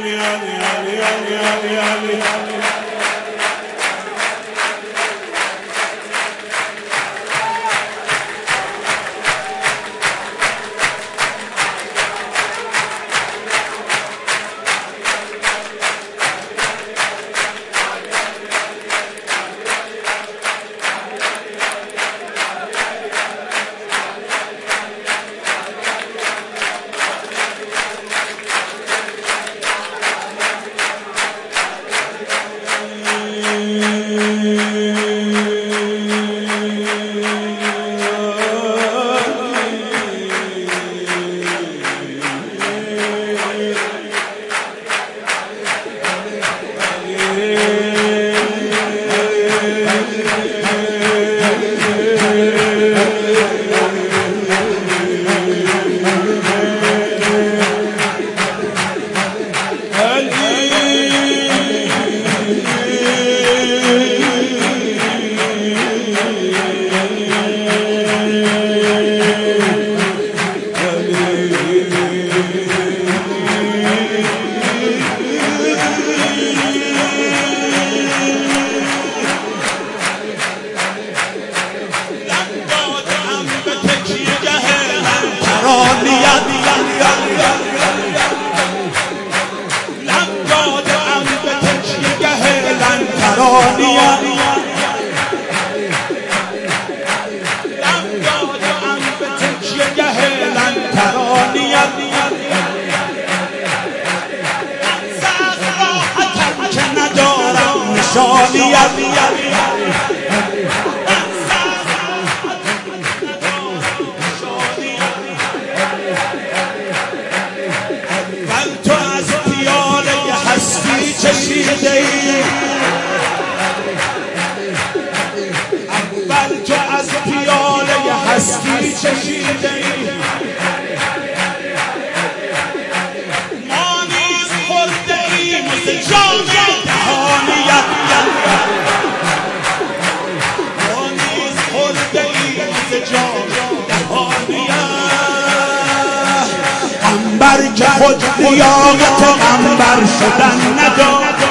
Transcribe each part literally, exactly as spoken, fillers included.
عنبر که خود لیاقت عنبر شدن نداد،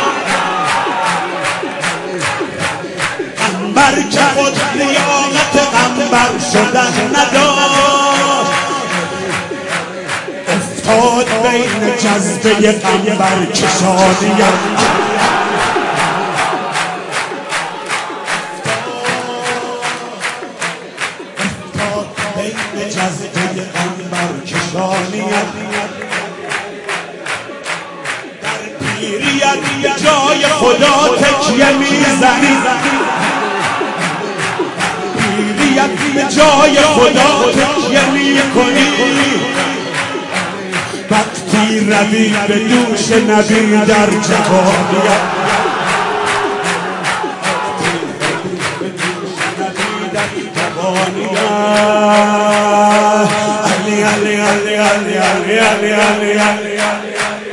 عنبر که خود لیاقت عنبر شدن نداد، افتاد بین جذبه عنبر کشانیم. جذبه عنبر کشانیت در پیریت جای خدا تکیه میزنی، پیریت به جای خدا تکیه میکنی، وقتی روی به دوش نبی در جوانیت، Ali, Ali, Ali, Ali, Ali, Ali, Ali, Ali, Ali.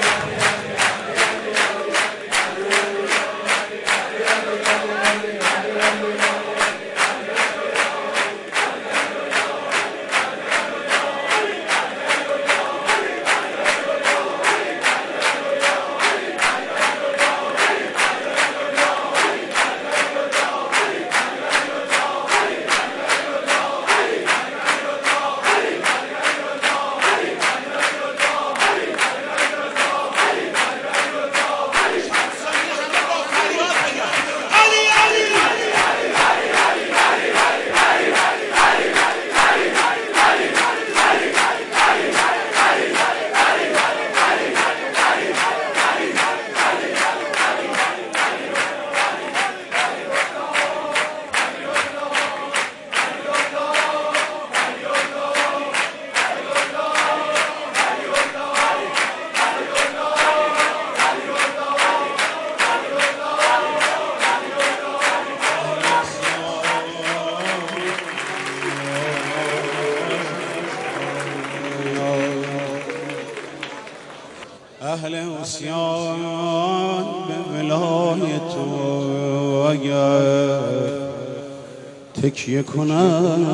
اهل عصیان به ولای تو اگر تکیه کنن،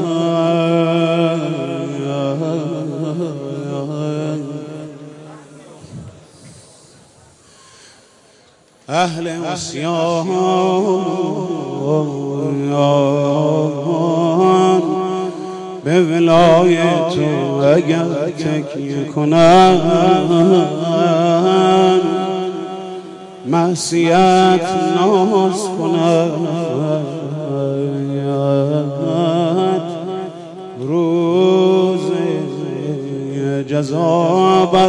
اهل عصیان به ولای تو اگر تکیه کنن، معصیت ناز کنن، روز جزا بر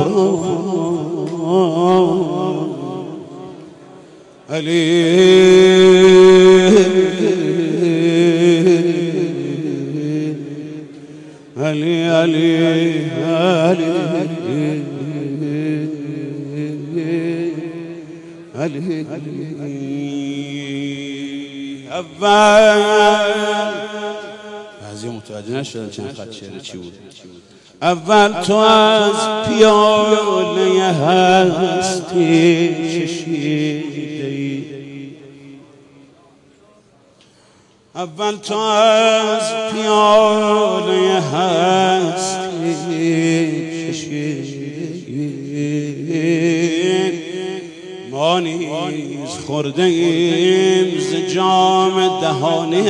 غفران. علی علی علی علی علی اول بعضی متوجه نشدن چند خط شعر چی بود. اول تو از پیاله هستی چشیدی، اول تو از پیاله هستی چشیدی، ما نیز خورده ایم ز جام دهانی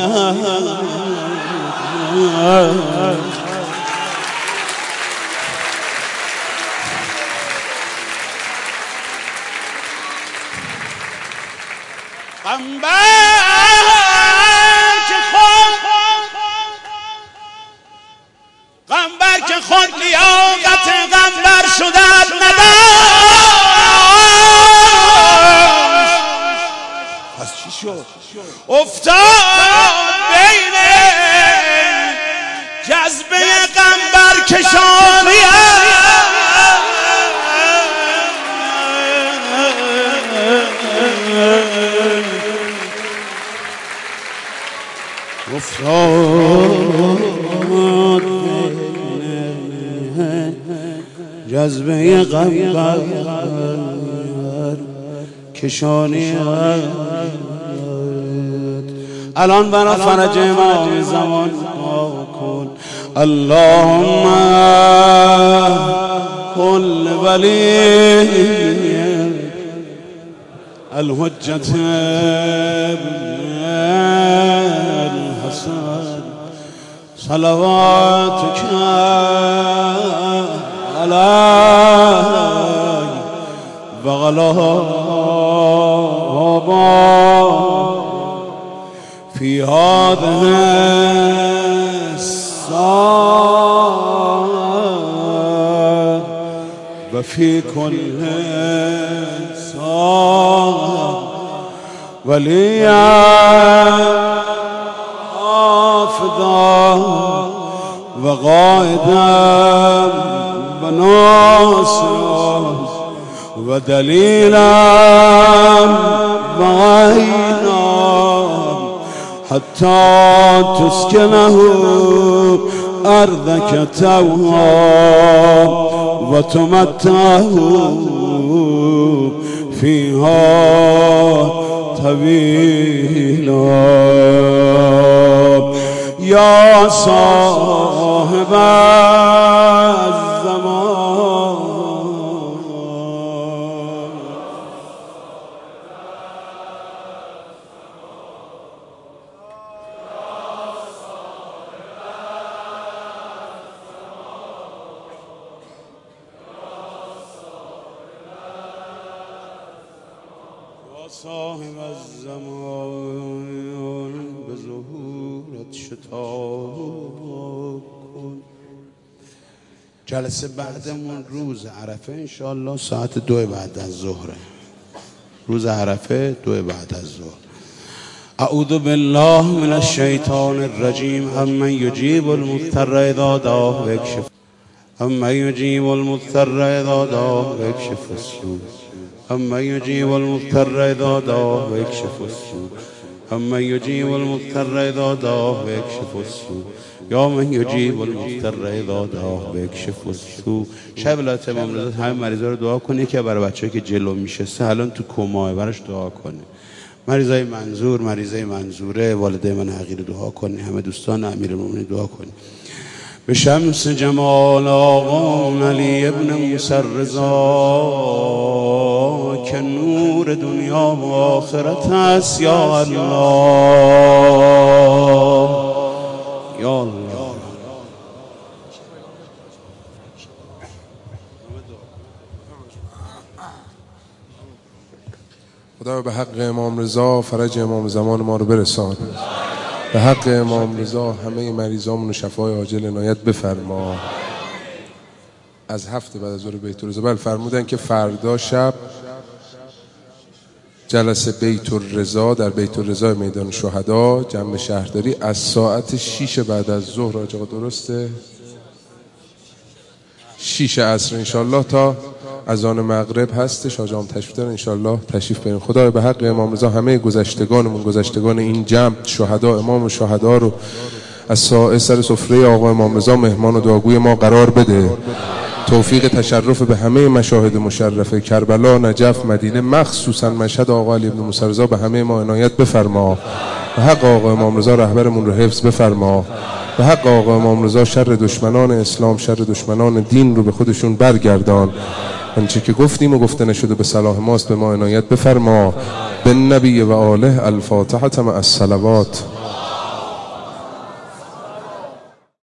غمبر که خود لیاقت غمبر شدت نداشت، پس چی شد؟ افتاد بین جذبه غمبر کشانی افتاد جذبه غمبر کشانی. الان برای فرج امام زمان دعا کن. اللهم کل ولی الحجة الحسن صلواتك علي وعلى في هذه الساعة وفي كل ساعة وليا حافظا وقائدا وناصرا ودليلا وعينا حتى تسكنه أرضك توها وتمتعه فيها طويلا. يا صاحب الزمان صاحب الزمان به ظهورت شتاب کن. جلسه بعدمون روز عرفه انشاءالله ساعت دو بعد از ظهره. روز عرفه دو بعد از ظهر. اعوذ بالله من الشیطان الرجیم. امن یجیب المضطر اذا دعاه ویکشف امن یجیب المضطر اذا دعاه ویکشف السوء امن یجیب المضطر اذا دعاه ویکشف السوء امن یجیب المضطر اذا دعاه ویکشف السوء یا من یجیب المضطر اذا دعاه ویکشف السوء. شب ولایت امام رضا همه مریضا رو دعا کنه که برای بچه‌ای که جلو میشسته الان تو کماه براش دعا کنه. مریضای منظور، مریضای منظوره، والدای من حقیر دعا کنه، همه دوستان امیرالمومنین دعا کنه. به شمس جمال آقا علی ابن موسی رضا که نور دنیا و آخرت است. یا الله یا الله. خدا به حق امام رضا فرج امام زمان ما رو برسان. به حق امام رضا همه مریضامون رو شفای عاجل عنایت بفرما. از هفته بعد از ظهر بیت الرضا بله فرمودن که فردا شب جلسه بیت الرضا در بیت الرضا میدان شهدا جنب شهرداری از ساعت شیش بعد از ظهر. آقا درسته؟ شیش عصر انشالله تا اذان مغرب هستش. حاجام تشریف دارن انشالله تشریف بریم. خدای به حق امام رضا همه گذشتگانمون گذشتگان این جمع شهدا امام و شهدا رو از سر سفره آقا امام رضا مهمان و دعاگوی ما قرار بده. توفیق تشرف به همه مشاهد مشرفه کربلا، نجف، مدینه، مخصوصا مشهد آقا علی ابن موسی رضا به همه ما عنایت بفرما. به حق آقا امام رضا رهبرمون رو حفظ بفرما. به حق آقا امام رضا شر دشمنان اسلام، شر دشمنان دین رو به خودشون برگردان. آنچه که گفتیم و گفته نشده به صلاح ماست به ما عنایت بفرما. به نبی و آله. الفاتحه مع الصلوات.